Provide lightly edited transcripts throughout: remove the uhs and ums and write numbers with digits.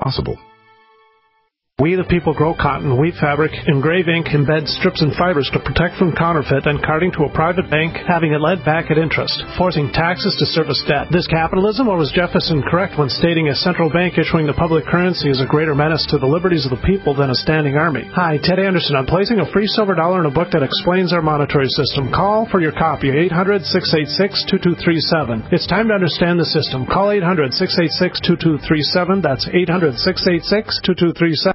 possible. We the people grow cotton, weave fabric, engrave ink, embed strips and fibers to protect from counterfeit and carting to a private bank, having it led back at interest, forcing taxes to service debt. This capitalism, or was Jefferson correct when stating a central bank issuing the public currency is a greater menace to the liberties of the people than a standing army? Hi, Ted Anderson. I'm placing a free silver dollar in a book that explains our monetary system. Call for your copy, 800-686-2237. It's time to understand the system. Call 800-686-2237. That's 800-686-2237.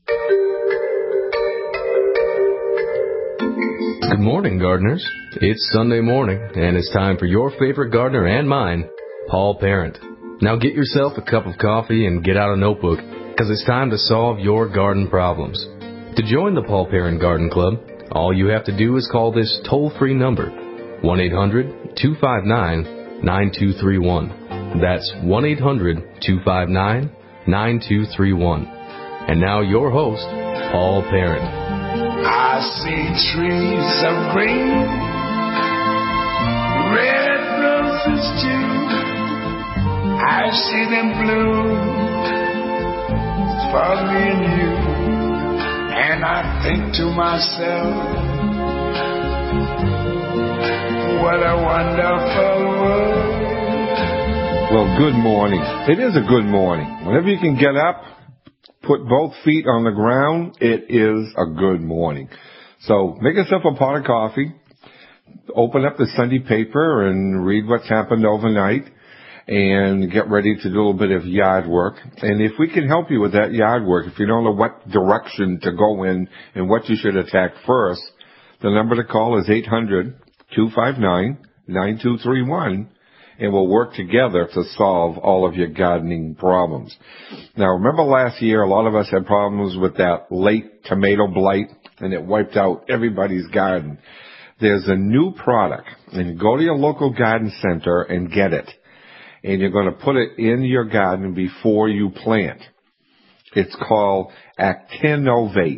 Good morning, gardeners. It's Sunday morning, and it's time for your favorite gardener and mine, Paul Parent. Now get yourself a cup of coffee and get out a notebook, because it's time to solve your garden problems. To join the Paul Parent Garden Club, all you have to do is call this toll-free number, 1-800-259-9231. That's 1-800-259-9231. And now your host, Paul Parent. I see trees of green, red roses too. I see them bloom for me and you. And I think to myself, what a wonderful world. Well, good morning. It is a good morning. Whenever you can get up, put both feet on the ground, it is a good morning. So make yourself a pot of coffee, open up the Sunday paper and read what's happened overnight, and get ready to do a little bit of yard work. And if we can help you with that yard work, if you don't know what direction to go in and what you should attack first, the number to call is 800-259-9231. And we'll work together to solve all of your gardening problems. Now, remember last year, a lot of us had problems with that late tomato blight, and it wiped out everybody's garden. There's a new product, and you go to your local garden center and get it. And you're going to put it in your garden before you plant. It's called Actinovate,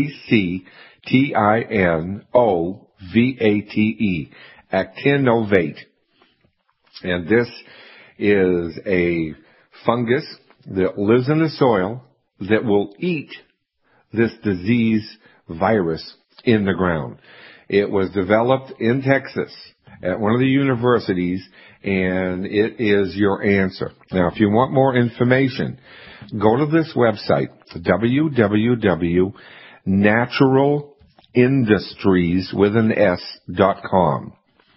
Actinovate, Actinovate. And this is a fungus that lives in the soil that will eat this disease virus in the ground. It was developed in Texas at one of the universities, and it is your answer. Now, if you want more information, go to this website, www.naturalindustries.com.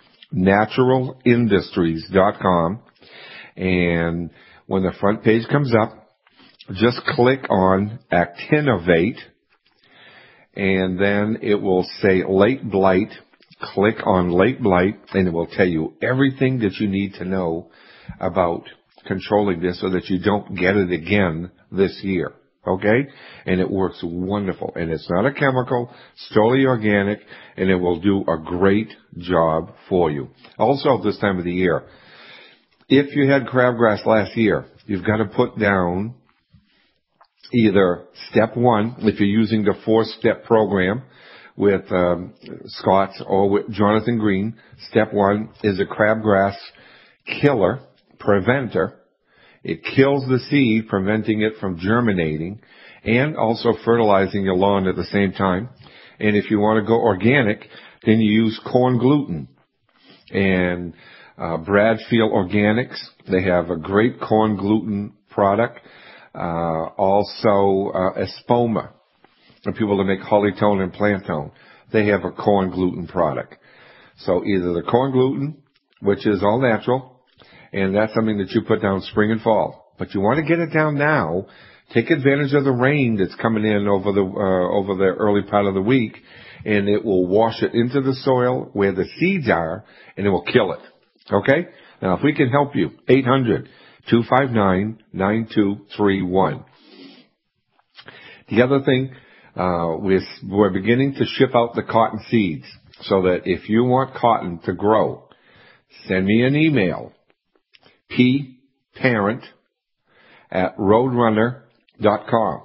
naturalindustries.com, and when the front page comes up, just click on Actinovate, and then it will say late blight. Click on late blight, and it will tell you everything that you need to know about controlling this so that you don't get it again this year. Okay? And it works wonderful. And it's not a chemical, it's totally organic, and it will do a great job for you. Also, this time of the year, if you had crabgrass last year, you've got to put down either step 1, if you're using the 4-step program with Scott's or with Jonathan Green. Step 1 is a crabgrass killer, preventer. It kills the seed, preventing it from germinating, and also fertilizing your lawn at the same time. And if you want to go organic, then you use corn gluten. And Bradfield Organics, they have a great corn gluten product. Also Espoma, the people that make Hollytone and Plantone, they have a corn gluten product. So either the corn gluten, which is all natural, and that's something that you put down spring and fall. But you want to get it down now. Take advantage of the rain that's coming in over the early part of the week, and it will wash it into the soil where the seeds are, and it will kill it. Okay? Now, if we can help you, 800-259-9231. The other thing, we're beginning to ship out the cotton seeds, so that if you want cotton to grow, send me an email. pparent@roadrunner.com.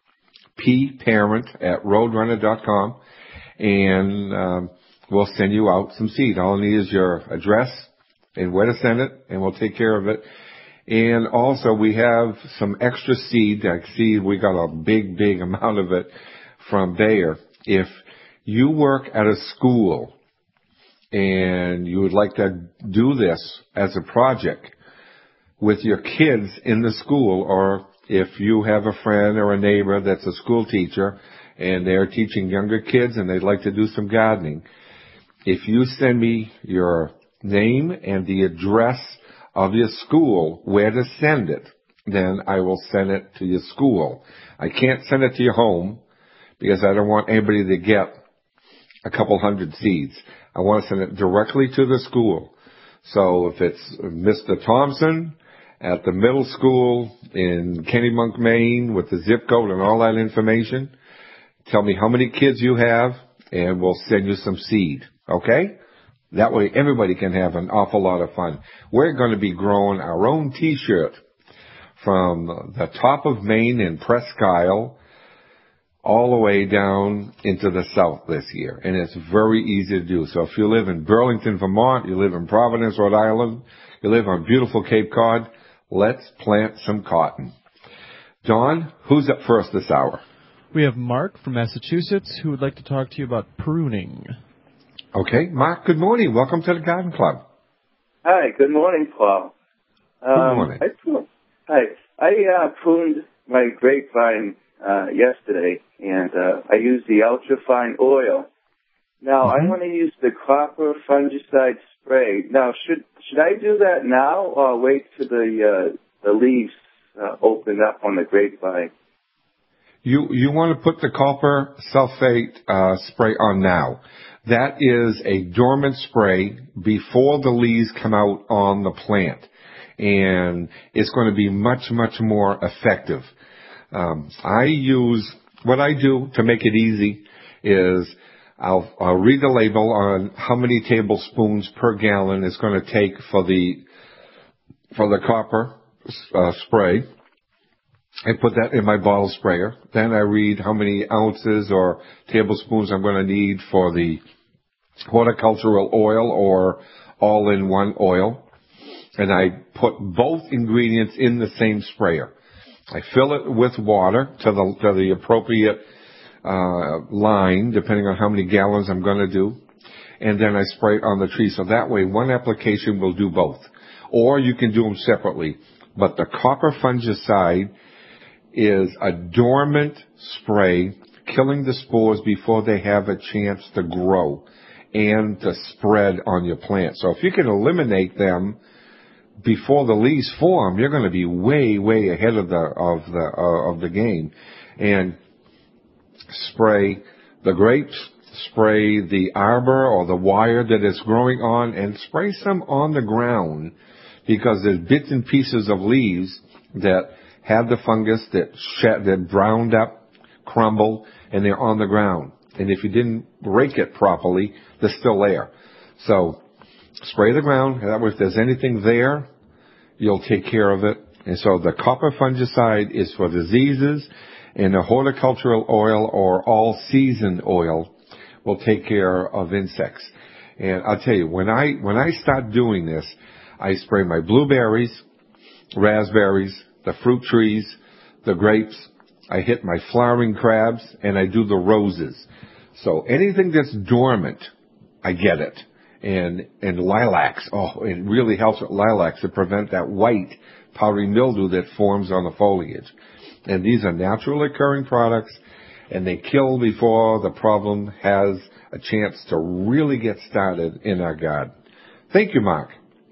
pparent@roadrunner.com, and we'll send you out some seed. All I need is your address and where to send it, and we'll take care of it. And also we have some extra seed. I see we got a big amount of it from Bayer. If you work at a school and you would like to do this as a project with your kids in the school, or if you have a friend or a neighbor that's a school teacher and they're teaching younger kids and they'd like to do some gardening, if you send me your name and the address of your school, where to send it, then I will send it to your school. I can't send it to your home because I don't want anybody to get a couple hundred seeds. I want to send it directly to the school. So if it's Mr. Thompson at the middle school in Kennebunk, Maine, with the zip code and all that information, tell me how many kids you have, and we'll send you some seed. Okay? That way everybody can have an awful lot of fun. We're going to be growing our own T-shirt from the top of Maine in Presque Isle all the way down into the south this year. And it's very easy to do. So if you live in Burlington, Vermont, you live in Providence, Rhode Island, you live on beautiful Cape Cod, let's plant some cotton. Don, who's up first this hour? We have Mark from Massachusetts who would like to talk to you about pruning. Okay, Mark, good morning. Welcome to the Garden Club. Hi, good morning, Paul. Good morning. I pruned my grapevine yesterday, and I used the ultrafine oil. Now, I want to use the copper fungicide spray. Now, should I do that now or wait till the leaves open up on the grapevine? You want to put the copper sulfate spray on now. That is a dormant spray before the leaves come out on the plant. And it's going to be much more effective. What I do to make it easy is I'll read the label on how many tablespoons per gallon it's going to take for the copper spray. I put that in my bottle sprayer. Then I read how many ounces or tablespoons I'm going to need for the horticultural oil or all-in-one oil. And I put both ingredients in the same sprayer. I fill it with water to the appropriate line, depending on how many gallons I'm going to do. And then I spray it on the tree. So that way, one application will do both. Or you can do them separately. But the copper fungicide is a dormant spray, killing the spores before they have a chance to grow and to spread on your plant. So if you can eliminate them before the leaves form, you're going to be way ahead of the game. And spray the grapes, spray the arbor or the wire that it's growing on, and spray some on the ground, because there's bits and pieces of leaves that have the fungus that browned up, crumbled, and they're on the ground. And if you didn't rake it properly, they're still there. So spray the ground. That way, if there's anything there, you'll take care of it. And so the copper fungicide is for diseases, and the horticultural oil or all-season oil will take care of insects. And I'll tell you, when I start doing this, I spray my blueberries, raspberries, the fruit trees, the grapes. I hit my flowering crabs, and I do the roses. So anything that's dormant, I get it. And lilacs, it really helps with lilacs to prevent that white powdery mildew that forms on the foliage. And these are naturally occurring products, and they kill before the problem has a chance to really get started in our garden. Thank you, Mark.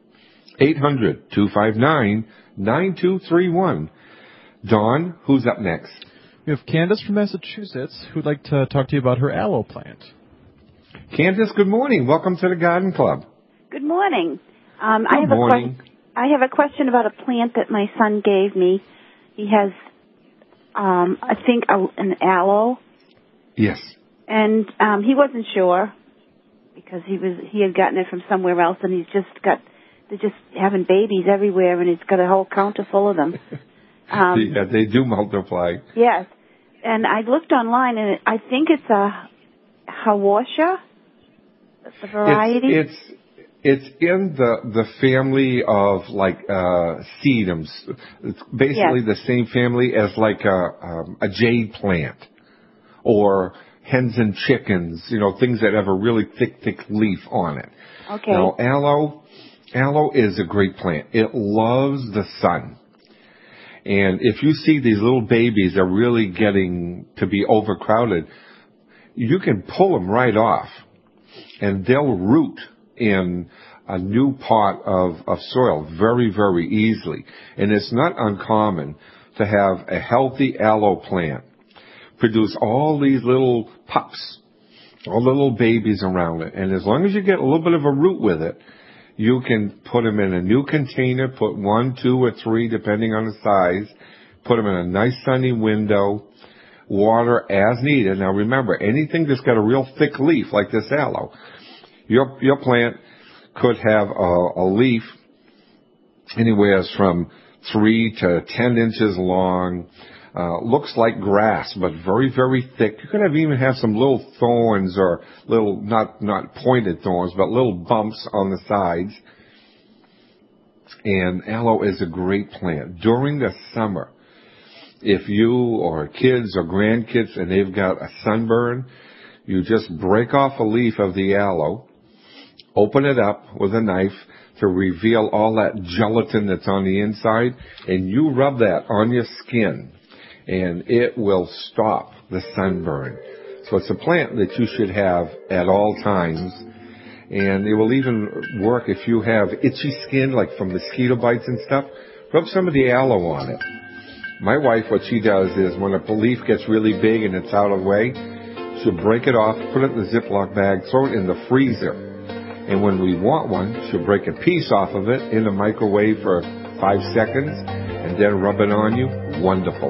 800-259-9231. Dawn, who's up next? We have Candace from Massachusetts who'd like to talk to you about her aloe plant. Candace, good morning. Welcome to the Garden Club. Good morning. Good morning. I have a question about a plant that my son gave me. He has, I think, an aloe. Yes. And he wasn't sure because he had gotten it from somewhere else, and they're just having babies everywhere, and he's got a whole counter full of them. Yeah, they do multiply. Yes. And I looked online, and I think it's a Hawasha. That's the variety. It's in the family of like sedums. It's basically the same family as like a jade plant or hens and chickens, things that have a really thick leaf on it. Okay. Now, aloe is a great plant. It loves the sun. And if you see these little babies are really getting to be overcrowded, you can pull them right off, and they'll root in a new pot of soil very, very easily. And it's not uncommon to have a healthy aloe plant produce all these little pups, all the little babies around it. And as long as you get a little bit of a root with it, you can put them in a new container, put 1, 2, or 3, depending on the size, put them in a nice sunny window, water as needed. Now remember, anything that's got a real thick leaf like this aloe, your plant could have a leaf anywhere from 3 to 10 inches long. Looks like grass, but very, very thick. You could even have some little thorns or little, not pointed thorns, but little bumps on the sides. And aloe is a great plant. During the summer, if you or kids or grandkids and they've got a sunburn, you just break off a leaf of the aloe, open it up with a knife to reveal all that gelatin that's on the inside, and you rub that on your skin, and it will stop the sunburn. So it's a plant that you should have at all times, and it will even work if you have itchy skin, like from mosquito bites and stuff. Rub some of the aloe on it. My wife, what she does is when a leaf gets really big and it's out of the way, she'll break it off, put it in the Ziploc bag, throw it in the freezer. And when we want one, she'll break a piece off of it in the microwave for 5 seconds and then rub it on you. Wonderful.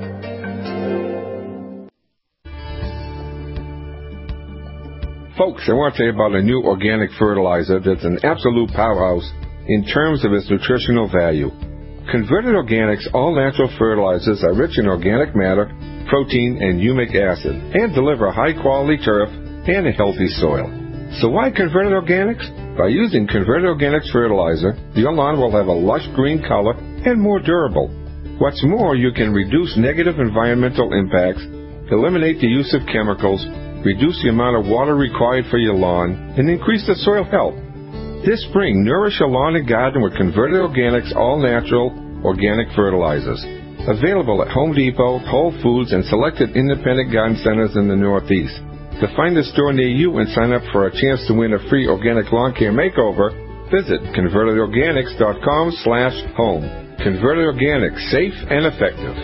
Folks, I want to tell you about a new organic fertilizer that's an absolute powerhouse in terms of its nutritional value. Converted Organics all-natural fertilizers are rich in organic matter, protein, and humic acid, and deliver high-quality turf and a healthy soil. So why Converted Organics? By using Converted Organics fertilizer, your lawn will have a lush green color and more durable. What's more, you can reduce negative environmental impacts, eliminate the use of chemicals, reduce the amount of water required for your lawn, and increase the soil health. This spring, nourish your lawn and garden with Converted Organics all-natural organic fertilizers. Available at Home Depot, Whole Foods, and selected independent garden centers in the Northeast. To find a store near you and sign up for a chance to win a free organic lawn care makeover, visit ConvertedOrganics.com/home. Converted Organics, safe and effective.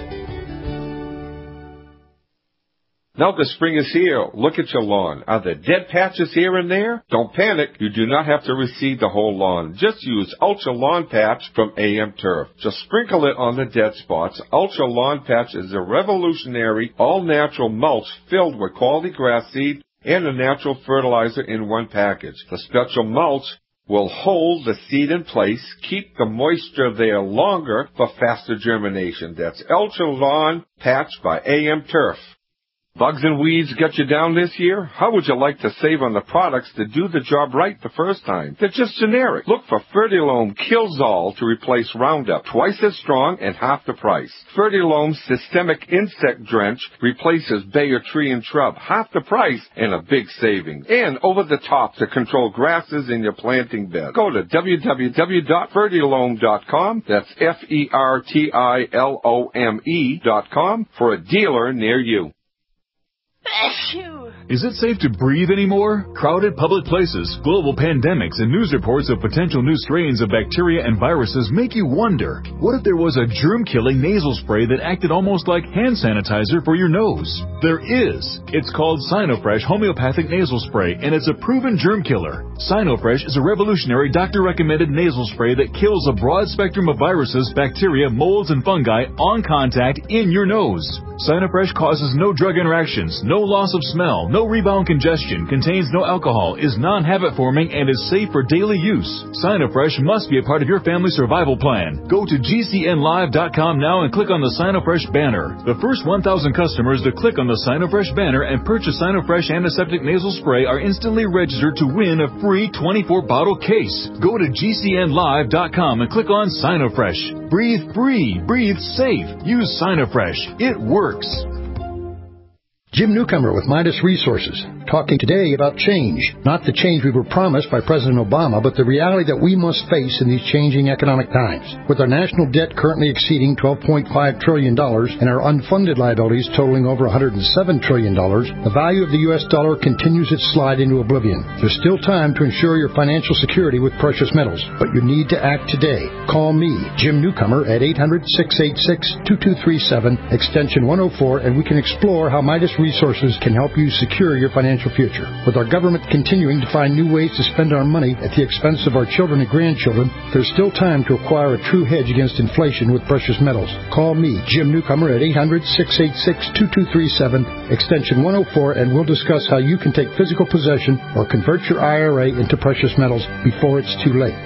Now the spring is here. Look at your lawn. Are there dead patches here and there? Don't panic. You do not have to reseed the whole lawn. Just use Ultra Lawn Patch from AM Turf. Just sprinkle it on the dead spots. Ultra Lawn Patch is a revolutionary, all-natural mulch filled with quality grass seed and a natural fertilizer in one package. The special mulch will hold the seed in place, keep the moisture there longer for faster germination. That's Ultra Lawn Patch by AM Turf. Bugs and weeds get you down this year? How would you like to save on the products that do the job right the first time? They're just generic. Look for Fertilome Kills-All to replace Roundup, twice as strong and half the price. Fertilome Systemic Insect Drench replaces Bayer Tree and Shrub, half the price and a big savings. And over the top to control grasses in your planting bed. Go to www.fertilome.com. That's FERTILOME.com for a dealer near you. Is it safe to breathe anymore? Crowded public places, global pandemics, and news reports of potential new strains of bacteria and viruses make you wonder, what if there was a germ-killing nasal spray that acted almost like hand sanitizer for your nose? There is. It's called Sinofresh Homeopathic Nasal Spray, and it's a proven germ killer. Sinofresh is a revolutionary doctor-recommended nasal spray that kills a broad spectrum of viruses, bacteria, molds, and fungi on contact in your nose. Sinofresh causes no drug interactions, no loss of smell, no no rebound congestion, contains no alcohol, is non-habit forming, and is safe for daily use. Sinofresh must be a part of your family survival plan. Go to GCNlive.com now and click on the Sinofresh banner. The first 1,000 customers to click on the Sinofresh banner and purchase Sinofresh Antiseptic Nasal Spray are instantly registered to win a free 24-bottle case. Go to GCNlive.com and click on Sinofresh. Breathe free. Breathe safe. Use Sinofresh. It works. Jim Newcomer with Midas Resources, talking today about change. Not the change we were promised by President Obama, but the reality that we must face in these changing economic times. With our national debt currently exceeding $12.5 trillion and our unfunded liabilities totaling over $107 trillion, the value of the U.S. dollar continues its slide into oblivion. There's still time to ensure your financial security with precious metals, but you need to act today. Call me, Jim Newcomer, at 800-686-2237, extension 104, and we can explore how Midas Resources can help you secure your financial future. With our government continuing to find new ways to spend our money at the expense of our children and grandchildren, there's still time to acquire a true hedge against inflation with precious metals. Call me, Jim Newcomer, at 800-686-2237, extension 104, and we'll discuss how you can take physical possession or convert your IRA into precious metals before it's too late.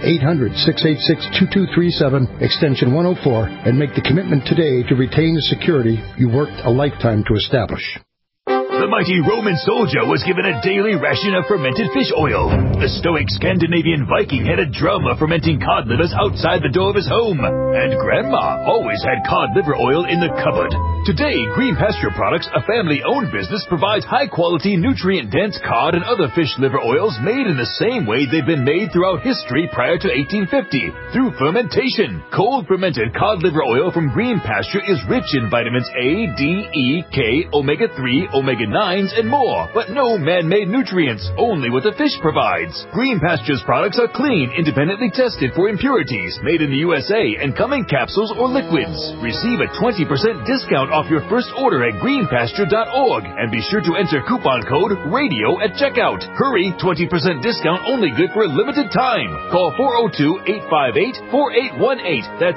800-686-2237, extension 104, and make the commitment today to retain the security you worked a lifetime to establish. The mighty Roman soldier was given a daily ration of fermented fish oil. The stoic Scandinavian Viking had a drum of fermenting cod livers outside the door of his home. And Grandma always had cod liver oil in the cupboard. Today, Green Pasture Products, a family-owned business, provides high-quality, nutrient-dense cod and other fish liver oils made in the same way they've been made throughout history prior to 1850, through fermentation. Cold fermented cod liver oil from Green Pasture is rich in vitamins A, D, E, K, omega-3, omega-9s, and more, but no man-made nutrients, only what the fish provides. Green Pasture's products are clean, independently tested for impurities, made in the USA, and come in capsules or liquids. Receive a 20% discount off your first order at greenpasture.org, and be sure to enter coupon code RADIO at checkout. Hurry, 20% discount only good for a limited time. Call 402-858-4818. That's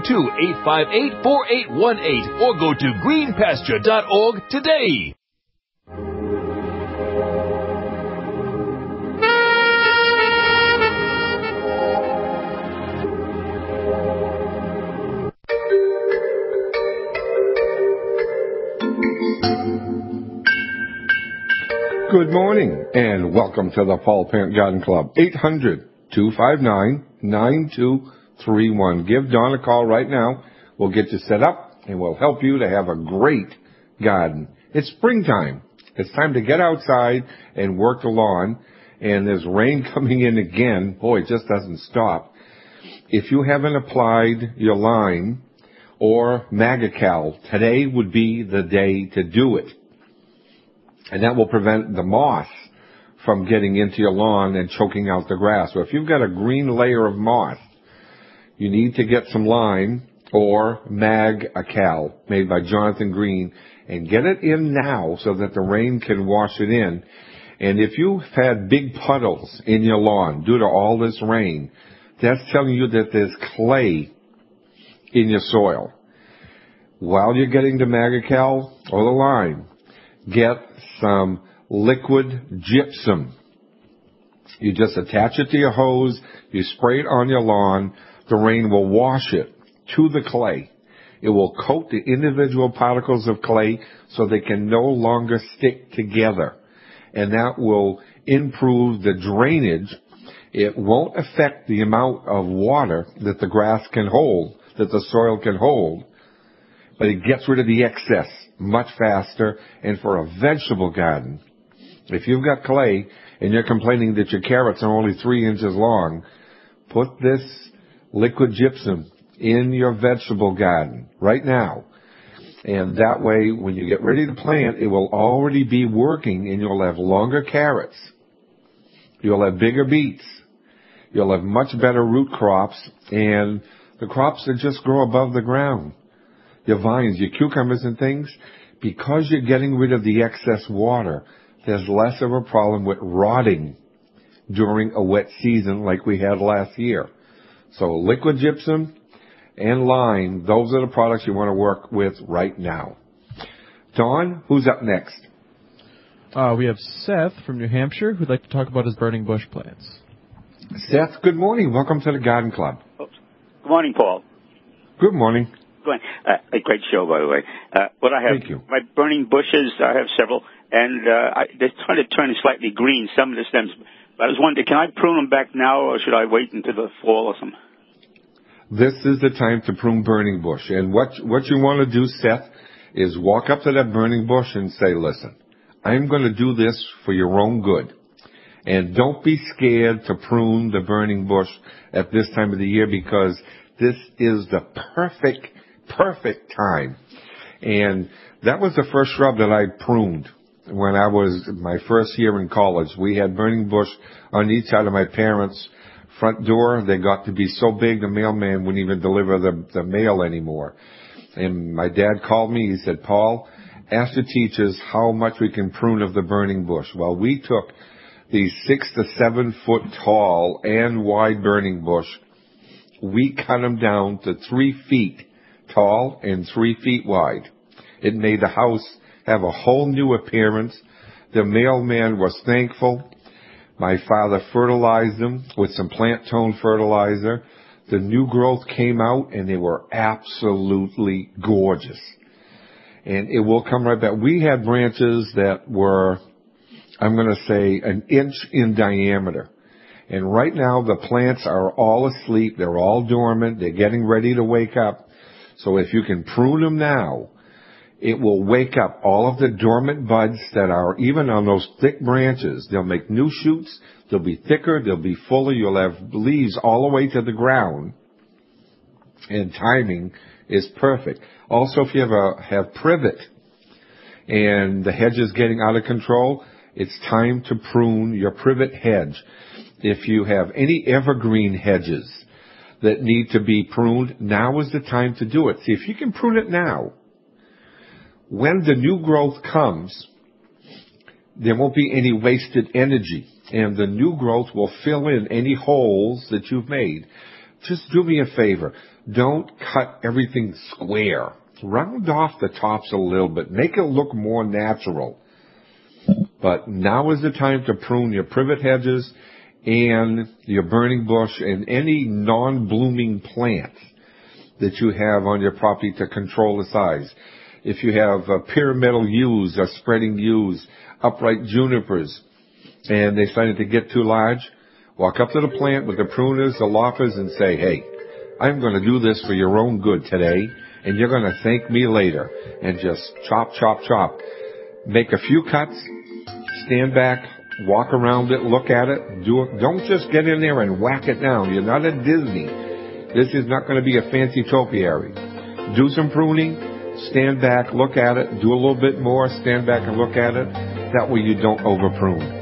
402-858-4818, or go to greenpasture.org today. Good morning, and welcome to the Paul Parent Garden Club. 800-259-9231. Give Don a call right now. We'll get you set up, and we'll help you to have a great garden. It's springtime. It's time to get outside and work the lawn, and there's rain coming in again. Boy, it just doesn't stop. If you haven't applied your lime or Magacal, today would be the day to do it. And that will prevent the moss from getting into your lawn and choking out the grass. So if you've got a green layer of moss, you need to get some lime or Magacal made by Jonathan Green and get it in now so that the rain can wash it in. And if you've had big puddles in your lawn due to all this rain, that's telling you that there's clay in your soil. While you're getting the Magacal or the lime, get some liquid gypsum. You just attach it to your hose, you spray it on your lawn, the rain will wash it to the clay. It will coat the individual particles of clay so they can no longer stick together. And that will improve the drainage. It won't affect the amount of water that the grass can hold, that the soil can hold, but it gets rid of the excess much faster. And for a vegetable garden, if you've got clay and you're complaining that your carrots are only 3 inches long, put this liquid gypsum in your vegetable garden right now. And that way, when you get ready to plant, it will already be working, and you'll have longer carrots. You'll have bigger beets. You'll have much better root crops, and the crops that just grow above the ground. Your vines, your cucumbers and things, because you're getting rid of the excess water, there's less of a problem with rotting during a wet season like we had last year. So liquid gypsum and lime, those are the products you want to work with right now. Dawn, who's up next? We have Seth from New Hampshire who'd like to talk about his burning bush plans. Seth, good morning. Welcome to the Garden Club. Oops. Good morning, Paul. Good morning. A great show, by the way. What I have, Thank you. My burning bushes, I have several, and they're trying to turn slightly green, some of the stems. But I was wondering, can I prune them back now, or should I wait until the fall or something? This is the time to prune burning bush. And what you want to do, Seth, is walk up to that burning bush and say, listen, I'm going to do this for your own good. And don't be scared to prune the burning bush at this time of the year, because this is the perfect time. And that was the first shrub that I pruned when I was my first year in college. We had burning bush on each side of my parents' front door. They got to be so big the mailman wouldn't even deliver the mail anymore. And my dad called me. He said, Paul, ask the teachers how much we can prune of the burning bush. Well, we took these 6 to 7 foot tall and wide burning bush. We cut them down to 3 feet tall and 3 feet wide. It made the house have a whole new appearance. The mailman was thankful. My father fertilized them with some plant tone fertilizer. The new growth came out and they were absolutely gorgeous. And it will come right back. We had branches that were, I'm going to say, an inch in diameter. And right now the plants are all asleep. They're all dormant. They're getting ready to wake up. So if you can prune them now, it will wake up all of the dormant buds that are even on those thick branches. They'll make new shoots. They'll be thicker. They'll be fuller. You'll have leaves all the way to the ground. And timing is perfect. Also, if you have privet and the hedge is getting out of control, it's time to prune your privet hedge. If you have any evergreen hedges that need to be pruned, now is the time to do it. See, if you can prune it now, when the new growth comes, there won't be any wasted energy, and the new growth will fill in any holes that you've made. Just do me a favor. Don't cut everything square. Round off the tops a little bit. Make it look more natural. But now is the time to prune your privet hedges and your burning bush and any non-blooming plants that you have on your property to control the size. If you have pyramidal yews or spreading yews, upright junipers, and they're starting to get too large, walk up to the plant with the pruners, the loppers, and say, hey, I'm going to do this for your own good today, and you're going to thank me later. And just chop, chop, chop. Make a few cuts, stand back, walk around it, look at it, do it. Don't just get in there and whack it down. You're not at Disney. This is not going to be a fancy topiary. Do some pruning, stand back, look at it, do a little bit more, stand back and look at it. That way you don't over prune.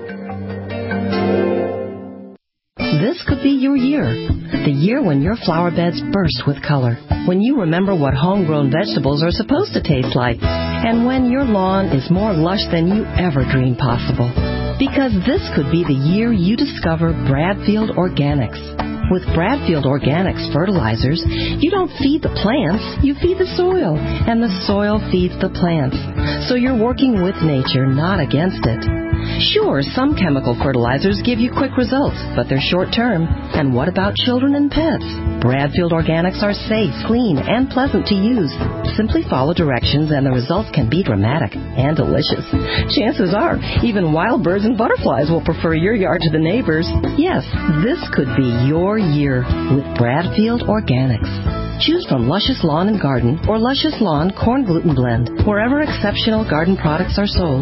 This could be your year. The year when your flower beds burst with color. When you remember what homegrown vegetables are supposed to taste like. And when your lawn is more lush than you ever dreamed possible. Because this could be the year you discover Bradfield Organics. With Bradfield Organics fertilizers, you don't feed the plants, you feed the soil, and the soil feeds the plants. So you're working with nature, not against it. Sure, some chemical fertilizers give you quick results, but they're short-term. And what about children and pets? Bradfield Organics are safe, clean, and pleasant to use. Simply follow directions and the results can be dramatic and delicious. Chances are, even wild birds and butterflies will prefer your yard to the neighbors. Yes, this could be your year with Bradfield Organics. Choose from Luscious Lawn and Garden or Luscious Lawn Corn Gluten Blend, wherever exceptional garden products are sold.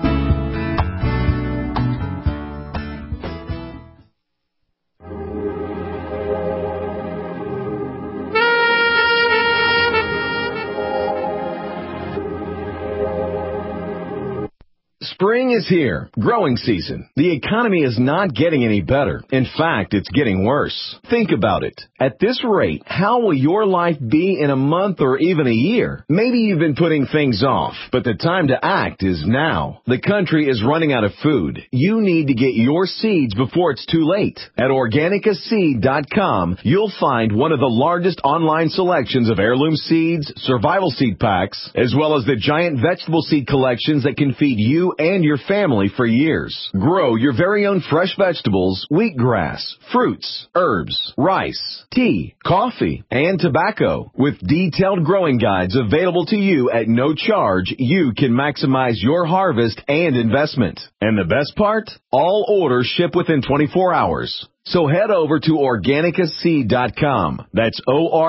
Spring is here. Growing season. The economy is not getting any better. In fact, it's getting worse. Think about it. At this rate, how will your life be in a month or even a year? Maybe you've been putting things off, but the time to act is now. The country is running out of food. You need to get your seeds before it's too late. At organicaseed.com, you'll find one of the largest online selections of heirloom seeds, survival seed packs, as well as the giant vegetable seed collections that can feed you and and your family for years. Grow your very own fresh vegetables, wheatgrass, fruits, herbs, rice, tea, coffee, and tobacco. With detailed growing guides available to you at no charge, you can maximize your harvest and investment. And the best part? All orders ship within 24 hours. So head over to Organicaseed.com. That's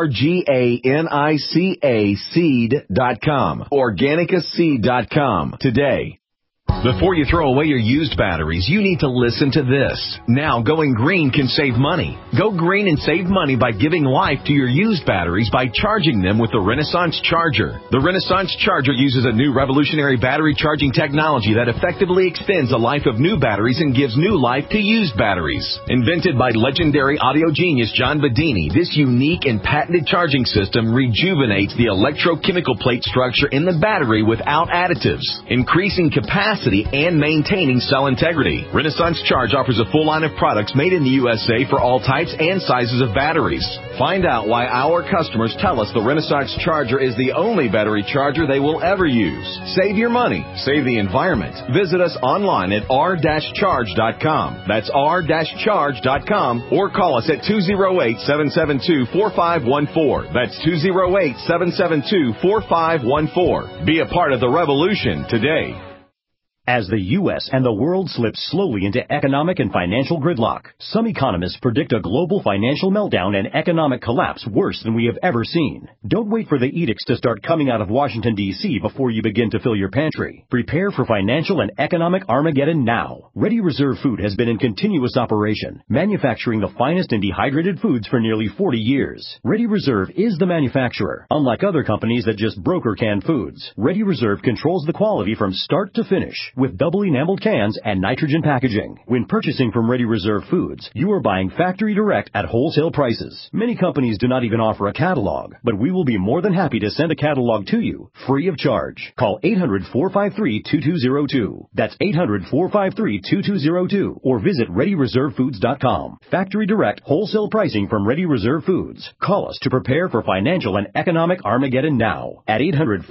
Organica seed.com. Organicaseed.com today. Before you throw away your used batteries, you need to listen to this. Now, going green can save money. Go green and save money by giving life to your used batteries by charging them with the Renaissance Charger. The Renaissance Charger uses a new revolutionary battery charging technology that effectively extends the life of new batteries and gives new life to used batteries. Invented by legendary audio genius John Bedini, this unique and patented charging system rejuvenates the electrochemical plate structure in the battery without additives, increasing capacity and maintaining cell integrity. Renaissance Charge offers a full line of products made in the USA for all types and sizes of batteries. Find out why our customers tell us the Renaissance Charger is the only battery charger they will ever use. Save your money. Save the environment. Visit us online at r-charge.com. That's r-charge.com, or call us at 208-772-4514. That's 208-772-4514. Be a part of the revolution today. As the U.S. and the world slip slowly into economic and financial gridlock, some economists predict a global financial meltdown and economic collapse worse than we have ever seen. Don't wait for the edicts to start coming out of Washington, D.C. before you begin to fill your pantry. Prepare for financial and economic Armageddon now. Ready Reserve Food has been in continuous operation, manufacturing the finest in dehydrated foods for nearly 40 years. Ready Reserve is the manufacturer. Unlike other companies that just broker canned foods, Ready Reserve controls the quality from start to finish, with double enameled cans and nitrogen packaging. When purchasing from Ready Reserve Foods, you are buying factory direct at wholesale prices. Many companies do not even offer a catalog, but we will be more than happy to send a catalog to you, free of charge. Call 800-453-2202. That's 800-453-2202, or visit ReadyReserveFoods.com. Factory direct wholesale pricing from Ready Reserve Foods. Call us to prepare for financial and economic Armageddon now at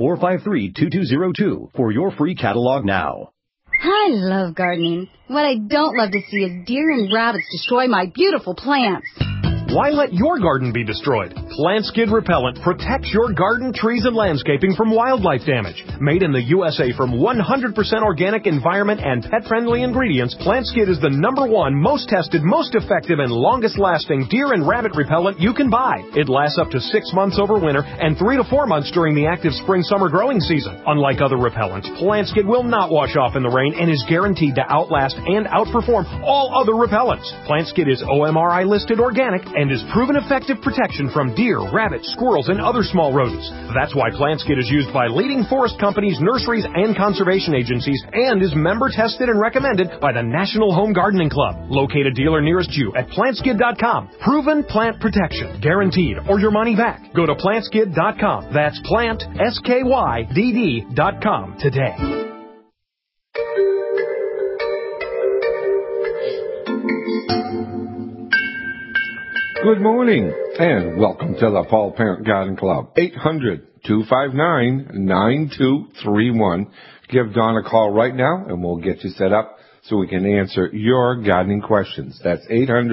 800-453-2202 for your free catalog now. I love gardening. What I don't love to see is deer and rabbits destroy my beautiful plants. Why let your garden be destroyed? Plant Skid Repellent protects your garden, trees, and landscaping from wildlife damage. Made in the USA from 100% organic environment and pet-friendly ingredients, Plant Skid is the #1 most tested, most effective, and longest-lasting deer and rabbit repellent you can buy. It lasts up to 6 months over winter and 3 to 4 months during the active spring-summer growing season. Unlike other repellents, Plant Skid will not wash off in the rain and is guaranteed to outlast and outperform all other repellents. Plant Skid is OMRI listed organic and is proven effective protection from deer, rabbits, squirrels, and other small rodents. That's why Plant Skid is used by leading forest companies, nurseries, and conservation agencies, and is member tested and recommended by the National Home Gardening Club. Locate a dealer nearest you at plantskid.com. Proven plant protection, guaranteed, or your money back. Go to plantskid.com. That's plant, SKYDD.com today. Good morning, and welcome to the Paul Parent Garden Club. 800-259-9231. Give Don a call right now, and we'll get you set up so we can answer your gardening questions. That's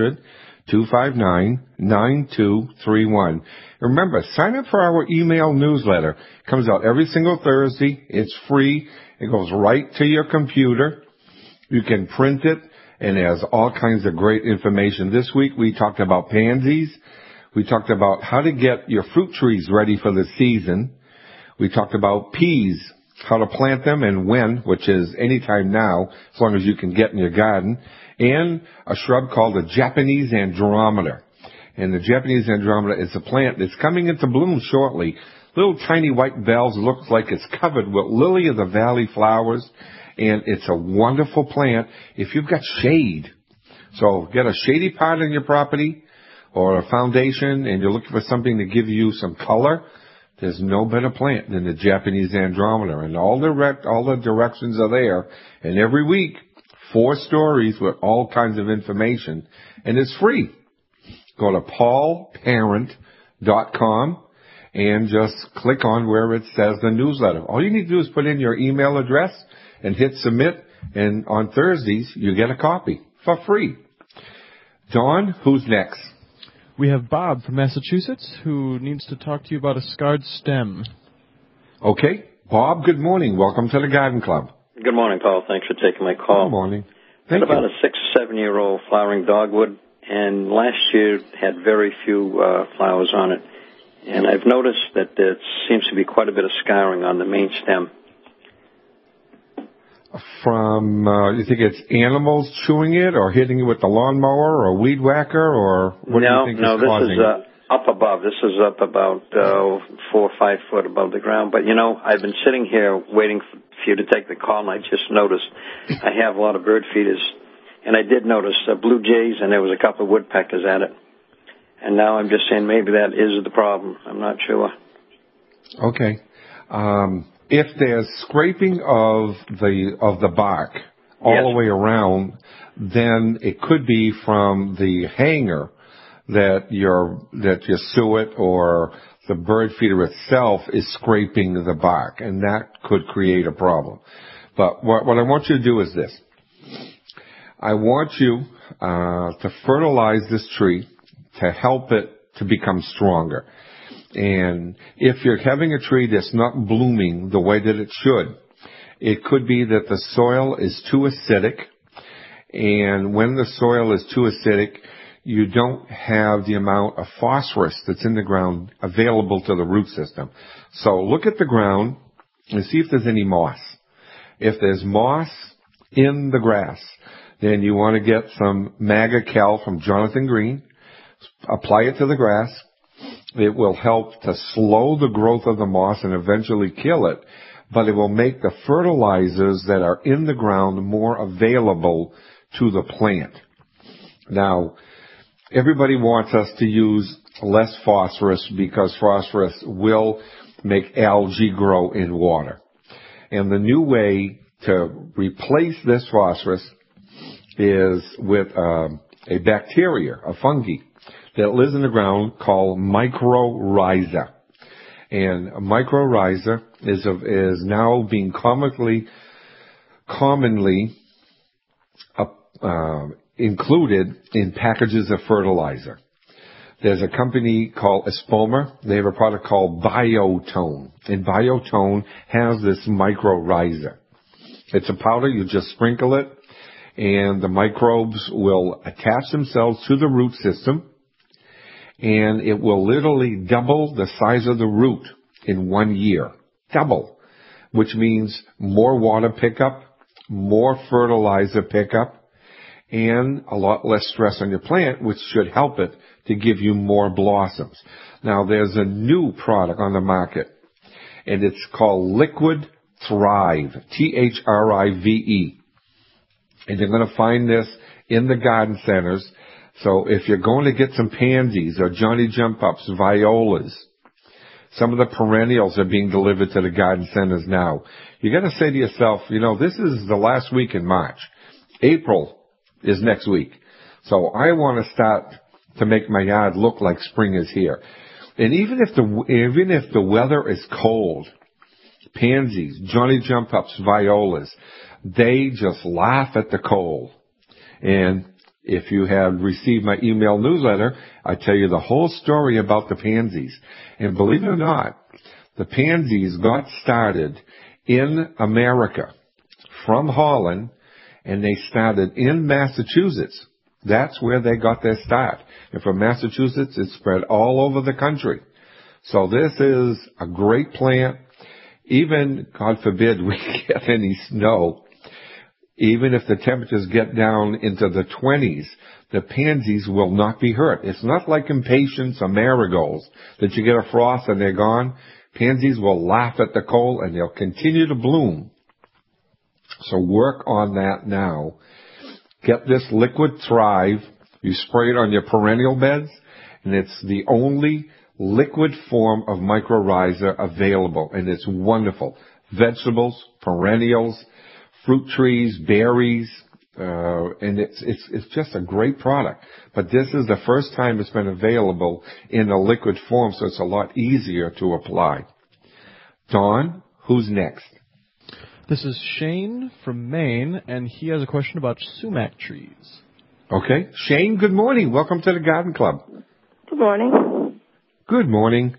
800-259-9231. Remember, sign up for our email newsletter. It comes out every single Thursday. It's free. It goes right to your computer. You can print it. And it has all kinds of great information. This week we talked about pansies. We talked about how to get your fruit trees ready for the season. We talked about peas, how to plant them and when, which is anytime now, as long as you can get in your garden. And a shrub called the Japanese Andromeda. And the Japanese Andromeda is a plant that's coming into bloom shortly. Little tiny white bells, looks like it's covered with lily of the valley flowers. And it's a wonderful plant if you've got shade. So get a shady part in your property or a foundation and you're looking for something to give you some color. There's no better plant than the Japanese Andromeda. And all the directions are there. And every week, 4 stories with all kinds of information. And it's free. Go to paulparent.com and just click on where it says the newsletter. All you need to do is put in your email address and hit submit, And on Thursdays, you get a copy for free. Don, who's next? We have Bob from Massachusetts who needs to talk to you about a scarred stem. Okay. Bob, good morning. Welcome to the Garden Club. Good morning, Paul. Thanks for taking my call. Good morning. Thank you. About a 6 or 7 year old flowering dogwood, and last year had very few flowers on it. And I've noticed that there seems to be quite a bit of scarring on the main stem. From, you think it's animals chewing it or hitting it with the lawnmower or weed whacker, or what do you think is causing it? This is up above. This is up about 4 or 5 foot above the ground. But, you know, I've been sitting here waiting for you to take the call, and I just noticed I have a lot of bird feeders. And I did notice blue jays, and there was a couple of woodpeckers at it. And now I'm just saying maybe that is the problem. I'm not sure. Okay. If there's scraping of the bark all the way around, then it could be from the hanger that your suet or the bird feeder itself is scraping the bark, and that could create a problem. But what I want you to do is this. I want you to fertilize this tree to help it to become stronger. And if you're having a tree that's not blooming the way that it should, it could be that the soil is too acidic. And when the soil is too acidic, you don't have the amount of phosphorus that's in the ground available to the root system. So look at the ground and see if there's any moss. If there's moss in the grass, then you want to get some Magacal from Jonathan Green, apply it to the grass. It will help to slow the growth of the moss and eventually kill it, but it will make the fertilizers that are in the ground more available to the plant. Now, everybody wants us to use less phosphorus because phosphorus will make algae grow in water. And the new way to replace this phosphorus is with a bacteria, a fungi, that lives in the ground called mycorrhiza. And mycorrhiza is now being commonly included in packages of fertilizer. There's a company called Espoma. They have a product called Biotone. And Biotone has this mycorrhiza. It's a powder. You just sprinkle it, and the microbes will attach themselves to the root system, and it will literally double the size of the root in 1 year. Double. Which means more water pickup, more fertilizer pickup, and a lot less stress on your plant, which should help it to give you more blossoms. Now, there's a new product on the market, and it's called Liquid Thrive, Thrive. And you're going to find this in the garden centers. So if you're going to get some pansies or Johnny Jump Ups, violas, some of the perennials are being delivered to the garden centers now. You got to say to yourself, you know, this is the last week in March. April is next week. So I want to start to make my yard look like spring is here. And even if the weather is cold, pansies, Johnny Jump Ups, violas, they just laugh at the cold. And if you have received my email newsletter, I tell you the whole story about the pansies. And believe it or not, the pansies got started in America from Holland, and they started in Massachusetts. That's where they got their start. And from Massachusetts, it spread all over the country. So this is a great plant. Even, God forbid, we get any snow. Even if the temperatures get down into the 20s, the pansies will not be hurt. It's not like impatiens or marigolds that you get a frost and they're gone. Pansies will laugh at the cold and they'll continue to bloom. So work on that now. Get this Liquid Thrive. You spray it on your perennial beds, and it's the only liquid form of mycorrhiza available, and it's wonderful. Vegetables, perennials, fruit trees, berries, and it's just a great product. But this is the first time it's been available in a liquid form, so it's a lot easier to apply. Dawn, who's next? This is Shane from Maine, and he has a question about sumac trees. Okay. Shane, good morning. Welcome to the Garden Club. Good morning. Good morning.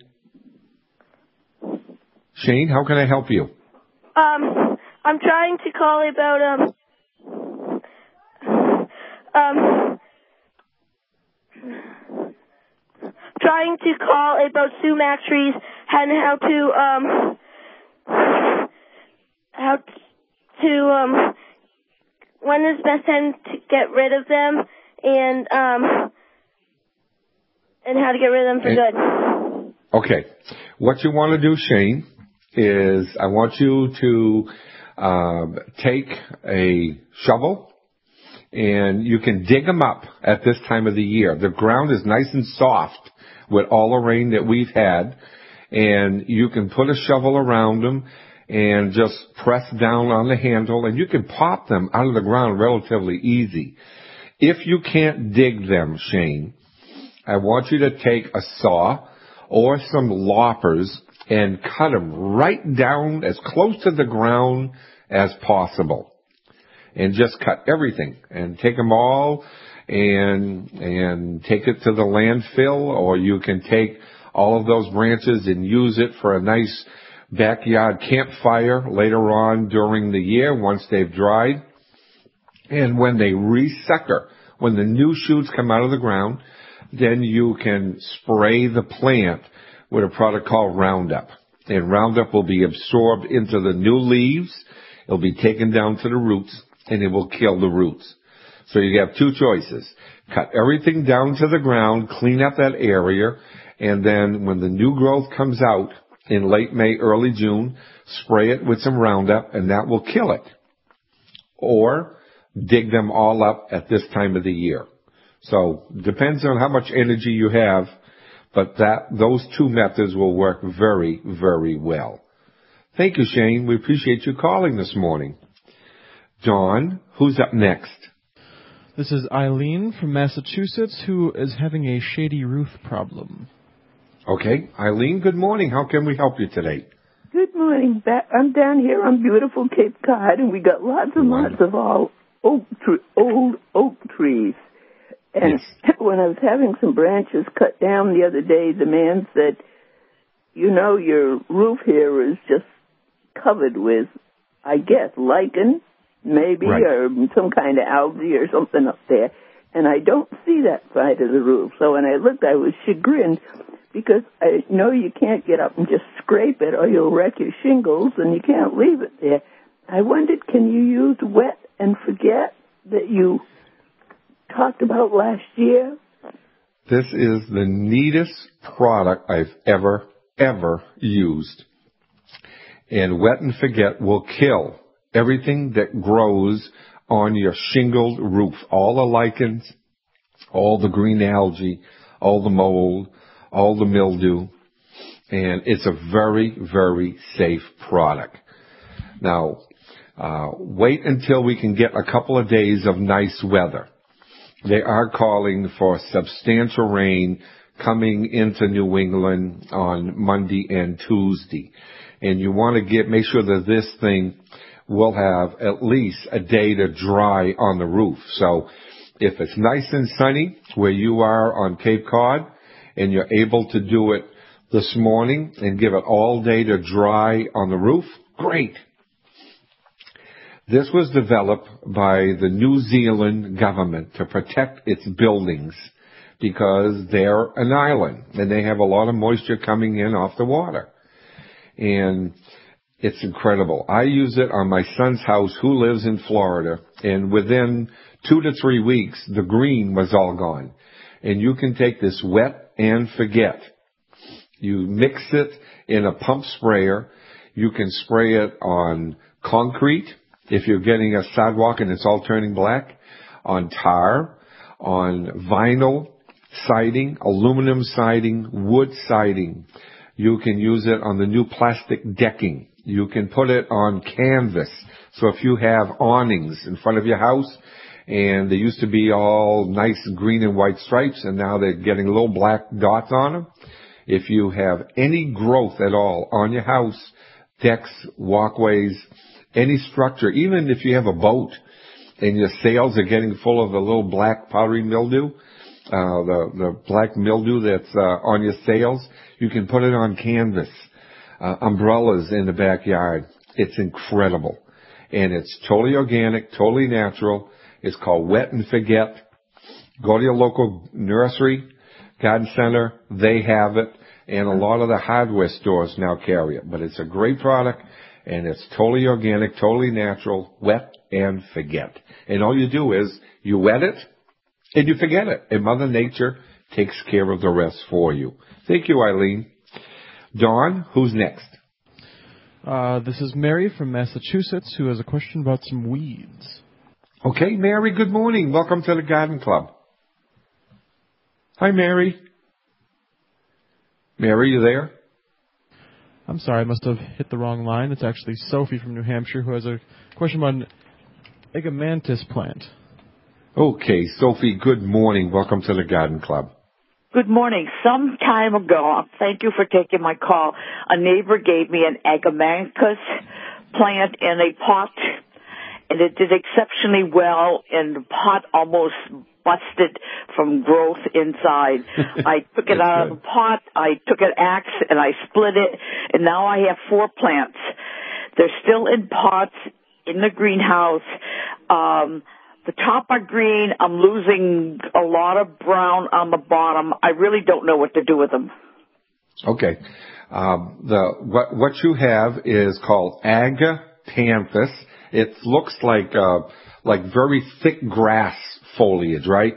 Shane, how can I help you? I'm trying to call about, trying to call about sumac trees and how to when is the best time to get rid of them, and how to get rid of them for good. Okay. What you want to do, Shane, is I want you to take a shovel, and you can dig them up at this time of the year. The ground is nice and soft with all the rain that we've had, and you can put a shovel around them and just press down on the handle, and you can pop them out of the ground relatively easy. If you can't dig them, Shane, I want you to take a saw or some loppers and cut them right down as close to the ground as possible. And just cut everything and take them all and take it to the landfill, or you can take all of those branches and use it for a nice backyard campfire later on during the year once they've dried. And when they resucker, when the new shoots come out of the ground, then you can spray the plant with a product called Roundup. And Roundup will be absorbed into the new leaves. It'll be taken down to the roots, and it will kill the roots. So you have two choices. Cut everything down to the ground, clean up that area, and then when the new growth comes out in late May, early June, spray it with some Roundup, and that will kill it. Or dig them all up at this time of the year. So depends on how much energy you have, but those two methods will work very, very well. Thank you, Shane. We appreciate you calling this morning. Dawn, who's up next? This is Eileen from Massachusetts, who is having a shady roof problem. Okay. Eileen, good morning. How can we help you today? Good morning. I'm down here on beautiful Cape Cod, and we got lots and lots of old oak trees. And when I was having some branches cut down the other day, the man said, you know, your roof here is just covered with, I guess, lichen, maybe, or some kind of algae or something up there. And I don't see that side of the roof. So when I looked, I was chagrined because I know you can't get up and just scrape it or you'll wreck your shingles, and you can't leave it there. I wondered, can you use Wet and Forget that you talked about last year? This is the neatest product I've ever used. And Wet and Forget will kill everything that grows on your shingled roof. All the lichens, all the green algae, all the mold, all the mildew. And it's a very, very safe product. Now, wait until we can get a couple of days of nice weather. They are calling for substantial rain coming into New England on Monday and Tuesday. And you want to make sure that this thing will have at least a day to dry on the roof. So if it's nice and sunny where you are on Cape Cod and you're able to do it this morning and give it all day to dry on the roof, great. This was developed by the New Zealand government to protect its buildings because they're an island and they have a lot of moisture coming in off the water. And it's incredible. I use it on my son's house who lives in Florida, and within 2 to 3 weeks, the green was all gone. And you can take this Wet and Forget. You mix it in a pump sprayer. You can spray it on concrete if you're getting a sidewalk and it's all turning black, on tar, on vinyl siding, aluminum siding, wood siding. You can use it on the new plastic decking. You can put it on canvas. So if you have awnings in front of your house and they used to be all nice green and white stripes and now they're getting little black dots on them, if you have any growth at all on your house, decks, walkways, any structure, even if you have a boat and your sails are getting full of a little black powdery mildew, the black mildew that's on your sails, you can put it on canvas. Umbrellas in the backyard. It's incredible. And it's totally organic, totally natural. It's called Wet and Forget. Go to your local nursery, garden center. They have it. And a lot of the hardware stores now carry it. But it's a great product, and it's totally organic, totally natural, Wet and Forget. And all you do is you wet it, and you forget it. And Mother Nature takes care of the rest for you. Thank you, Eileen. Dawn, who's next? This is Mary from Massachusetts, who has a question about some weeds. Okay, Mary, good morning. Welcome to the Garden Club. Hi, Mary. Mary, you there? I'm sorry, I must have hit the wrong line. It's actually Sophie from New Hampshire who has a question about an Agamanthus plant. Okay, Sophie, good morning. Welcome to the Garden Club. Good morning. Some time ago, thank you for taking my call, a neighbor gave me an Agamanthus plant in a pot, and it did exceptionally well, and the pot almost busted from growth inside. I took it out of the pot, I took an axe, and I split it, and now I have 4 plants. They're still in pots in the greenhouse. The top are green. I'm losing a lot of brown on the bottom. I really don't know what to do with them. Okay. What you have is called Agapanthus. It looks like very thick grass foliage, right?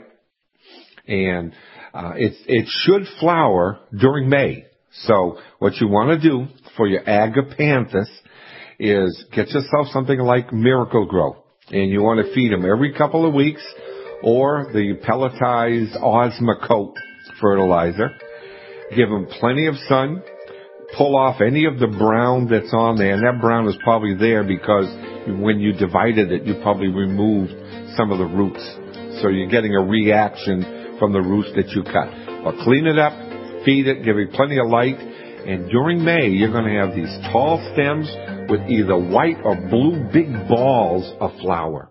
And it should flower during May. So what you want to do for your Agapanthus is get yourself something like Miracle-Gro. And you want to feed them every couple of weeks, or the pelletized Osmocote fertilizer. Give them plenty of sun. Pull off any of the brown that's on there, and that brown is probably there because when you divided it, you probably removed some of the roots. So you're getting a reaction from the roots that you cut. But clean it up, feed it, give it plenty of light, and during May, you're going to have these tall stems with either white or blue big balls of flower.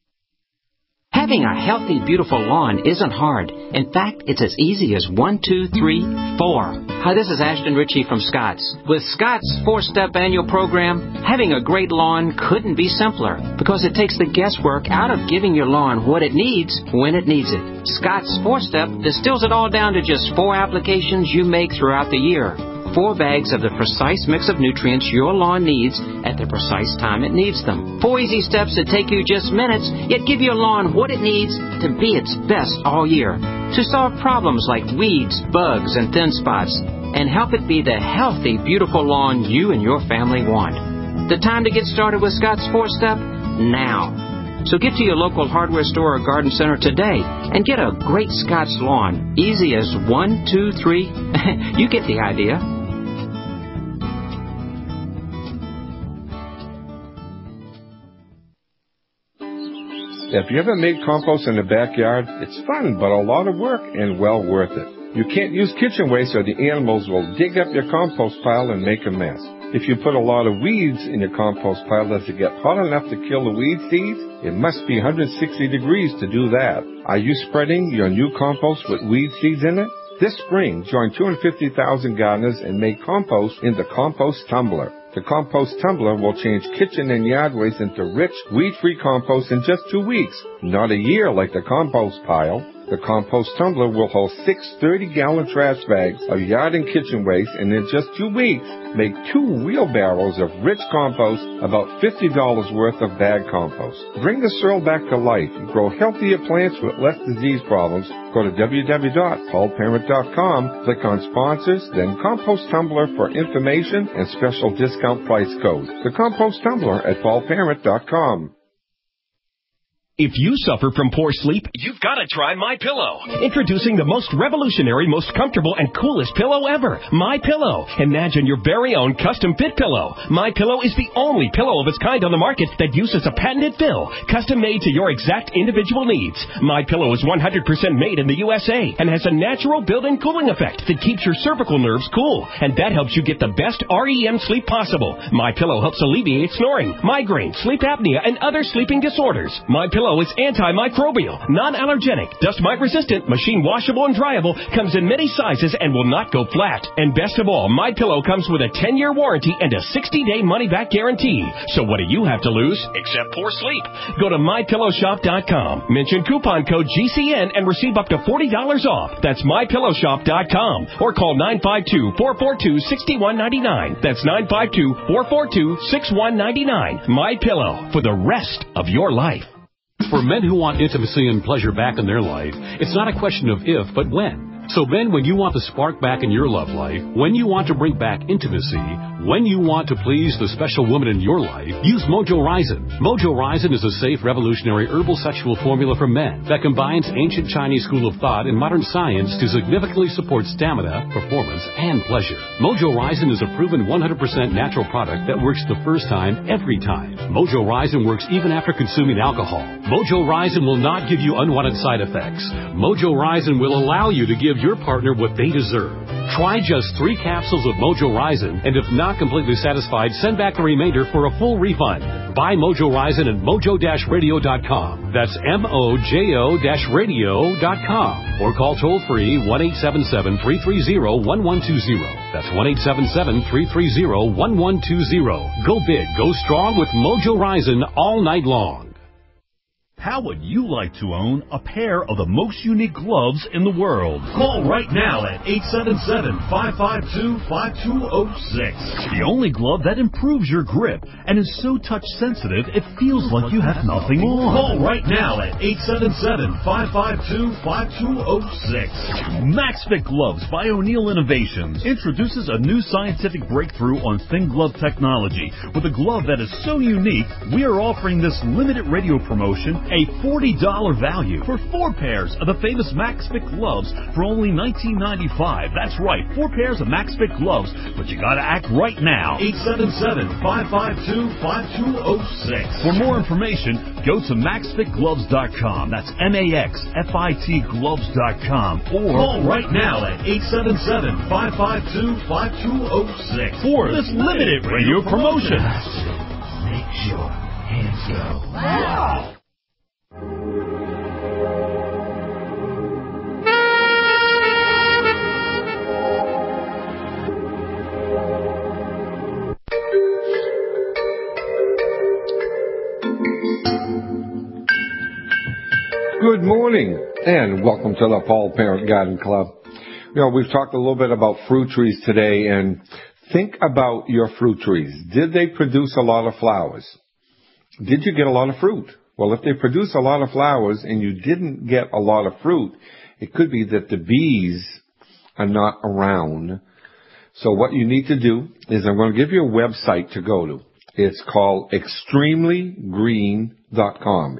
Having a healthy, beautiful lawn isn't hard. In fact, it's as easy as 1, 2, 3, 4. Hi, this is Ashton Ritchie from Scott's. With Scott's 4-step annual program, having a great lawn couldn't be simpler because it takes the guesswork out of giving your lawn what it needs when it needs it. Scott's 4-step distills it all down to just 4 applications you make throughout the year. 4 bags of the precise mix of nutrients your lawn needs at the precise time it needs them. 4 easy steps that take you just minutes, yet give your lawn what it needs to be its best all year. To solve problems like weeds, bugs, and thin spots, and help it be the healthy, beautiful lawn you and your family want. The time to get started with Scott's 4-step? Now. So get to your local hardware store or garden center today and get a great Scott's lawn. Easy as 1, 2, 3. You get the idea. If you ever made compost in the backyard, it's fun, but a lot of work and well worth it. You can't use kitchen waste or the animals will dig up your compost pile and make a mess. If you put a lot of weeds in your compost pile, does it get hot enough to kill the weed seeds? It must be 160 degrees to do that. Are you spreading your new compost with weed seeds in it? This spring, join 250,000 gardeners and make compost in the Compost Tumbler. The Compost Tumbler will change kitchen and yard waste into rich, weed-free compost in just 2 weeks. Not a year like the compost pile. The Compost Tumbler will hold 6 30-gallon trash bags of yard and kitchen waste, and in just 2 weeks, make 2 wheelbarrows of rich compost, about $50 worth of bag compost. Bring the soil back to life and grow healthier plants with less disease problems. Go to www.paulparent.com, click on Sponsors, then Compost Tumbler for information and special discount. Price code. The Compost Tumbler at paulparent.com. If you suffer from poor sleep, you've got to try MyPillow. Introducing the most revolutionary, most comfortable, and coolest pillow ever, MyPillow. Imagine your very own custom-fit pillow. MyPillow is the only pillow of its kind on the market that uses a patented fill, custom-made to your exact individual needs. MyPillow is 100% made in the USA and has a natural built-in cooling effect that keeps your cervical nerves cool, and that helps you get the best REM sleep possible. MyPillow helps alleviate snoring, migraine, sleep apnea, and other sleeping disorders. MyPillow is antimicrobial, non-allergenic, dust mite resistant, machine washable and dryable, comes in many sizes and will not go flat. And best of all, MyPillow comes with a 10-year warranty and a 60-day money-back guarantee. So what do you have to lose except poor sleep? Go to MyPillowShop.com. Mention coupon code GCN and receive up to $40 off. That's MyPillowShop.com. Or call 952-442-6199. That's 952-442-6199. MyPillow, for the rest of your life. For men who want intimacy and pleasure back in their life, it's not a question of if, but when. So men, when you want the spark back in your love life, when you want to bring back intimacy, when you want to please the special woman in your life, use Mojo Ryzen. Mojo Ryzen is a safe, revolutionary herbal sexual formula for men that combines ancient Chinese school of thought and modern science to significantly support stamina, performance, and pleasure. Mojo Ryzen is a proven 100% natural product that works the first time, every time. Mojo Ryzen works even after consuming alcohol. Mojo Ryzen will not give you unwanted side effects. Mojo Ryzen will allow you to give your partner what they deserve. Try just 3 capsules of Mojo Ryzen, and if not completely satisfied, send back the remainder for a full refund. Buy Mojo Ryzen at mojo-radio.com. That's mojo-radio.com. Or call toll-free 1-877-330-1120. That's 1-877-330-1120. Go big, go strong with Mojo Ryzen all night long. How would you like to own a pair of the most unique gloves in the world? Call right now at 877-552-5206. The only glove that improves your grip and is so touch sensitive it feels like you have nothing on. Call right now at 877-552-5206. MaxFit Gloves by O'Neill Innovations introduces a new scientific breakthrough on thin glove technology. With a glove that is so unique, we are offering this limited radio promotion a $40 value for 4 pairs of the famous MaxFit gloves for only $19.95. That's right, 4 pairs of MaxFit gloves, but you gotta act right now. 877-552-5206. For more information, go to MaxFitGloves.com. That's MaxFit gloves.com. Or call right now at 877-552-5206 for this limited radio promotion. Makes your hands go. Wow! Good morning, and welcome to the Paul Parent Garden Club. You know, we've talked a little bit about fruit trees today, and think about your fruit trees. Did they produce a lot of flowers? Did you get a lot of fruit? Well, if they produce a lot of flowers and you didn't get a lot of fruit, it could be that the bees are not around. So what you need to do is I'm going to give you a website to go to. It's called extremelygreen.com.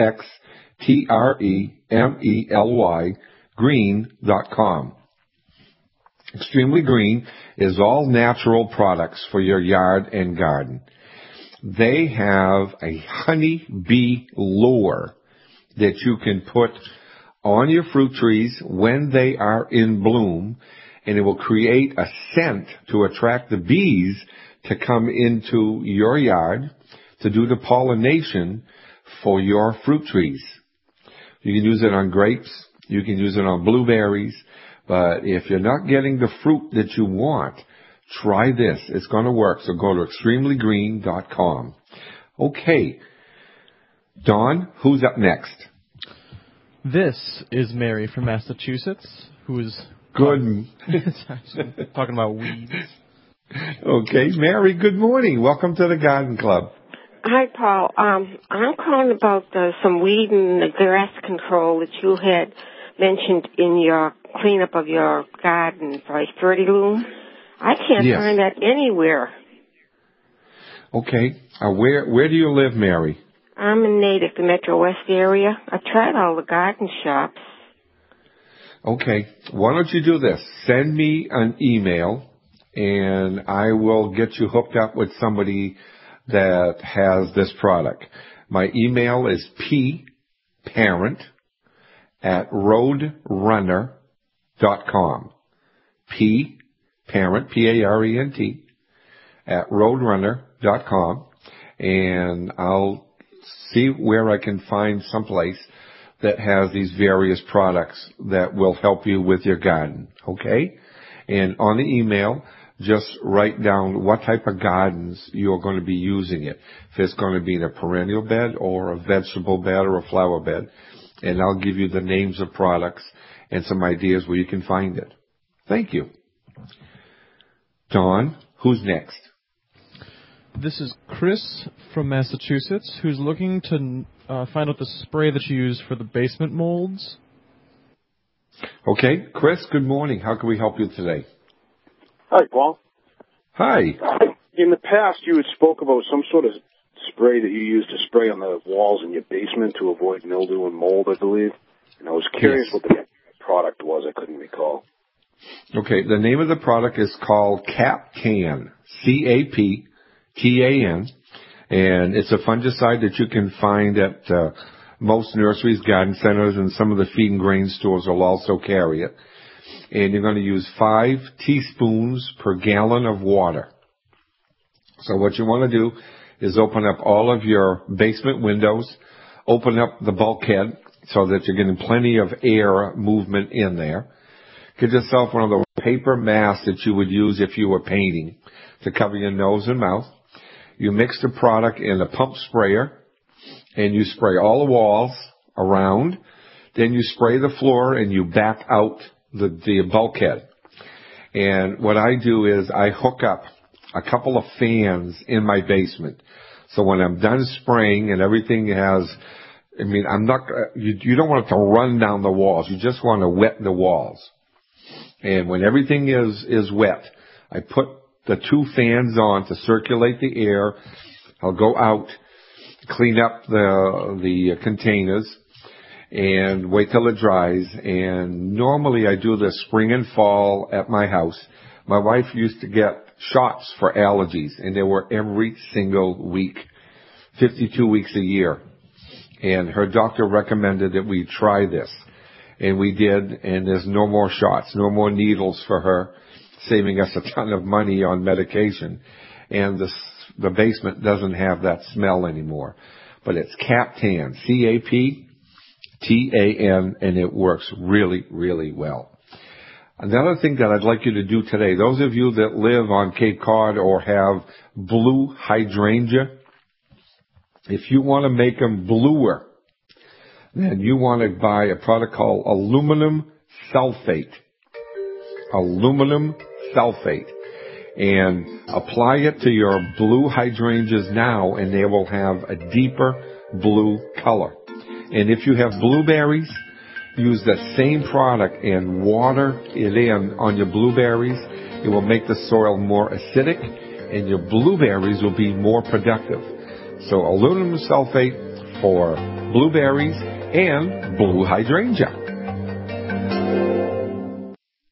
EXTREMELY green.com. Extremely Green is all natural products for your yard and garden. They have a honey bee lure that you can put on your fruit trees when they are in bloom, and it will create a scent to attract the bees to come into your yard to do the pollination for your fruit trees. You can use it on grapes. You can use it on blueberries. But if you're not getting the fruit that you want, try this. It's going to work. So go to extremelygreen.com. Okay. Don, who's up next? This is Mary from Massachusetts, who is good. Talking about weeds. Okay, Mary, good morning. Welcome to the Garden Club. Hi, Paul. I'm calling about some weed and grass control that you had mentioned in your cleanup of your garden for Fertiloom. I can't find that anywhere. Okay. Where do you live, Mary? I'm in native, the Metro West area. I've tried all the garden shops. Okay. Why don't you do this? Send me an email, and I will get you hooked up with somebody that has this product. My email is pparent@roadrunner.com. Parent, P-A-R-E-N-T, @roadrunner.com. And I'll see where I can find someplace that has these various products that will help you with your garden. Okay? And on the email, just write down what type of gardens you're going to be using it. If it's going to be in a perennial bed or a vegetable bed or a flower bed. And I'll give you the names of products and some ideas where you can find it. Thank you. Don, who's next? This is Chris from Massachusetts, who's looking to find out the spray that you use for the basement molds. Okay, Chris, good morning. How can we help you today? Hi, Paul. Hi. In the past, you had spoke about some sort of spray that you used to spray on the walls in your basement to avoid mildew and mold, I believe. And I was curious what the product was. I couldn't recall. Okay, the name of the product is called Captan, C-A-P-T-A-N, and it's a fungicide that you can find at most nurseries, garden centers, and some of the feed and grain stores will also carry it. And you're going to use 5 teaspoons per gallon of water. So what you want to do is open up all of your basement windows, open up the bulkhead so that you're getting plenty of air movement in there. Get yourself one of those paper masks that you would use if you were painting to cover your nose and mouth. You mix the product in a pump sprayer, and you spray all the walls around. Then you spray the floor, and you back out the bulkhead. And what I do is I hook up a couple of fans in my basement. So when I'm done spraying and everything has, you don't want it to run down the walls. You just want to wet the walls. And when everything is wet, I put the 2 fans on to circulate the air. I'll go out, clean up the containers, and wait till it dries. And normally I do this spring and fall at my house. My wife used to get shots for allergies, and they were every single week, 52 weeks a year. And her doctor recommended that we try this. And we did, and there's no more shots, no more needles for her, saving us a ton of money on medication. And the basement doesn't have that smell anymore. But it's Captan, C-A-P-T-A-N, and it works really, really well. Another thing that I'd like you to do today, those of you that live on Cape Cod or have blue hydrangea, if you want to make them bluer, then you want to buy a product called aluminum sulfate. Aluminum sulfate. And apply it to your blue hydrangeas now, and they will have a deeper blue color. And if you have blueberries, use that same product and water it in on your blueberries. It will make the soil more acidic, and your blueberries will be more productive. So aluminum sulfate for blueberries and blue hydrangea.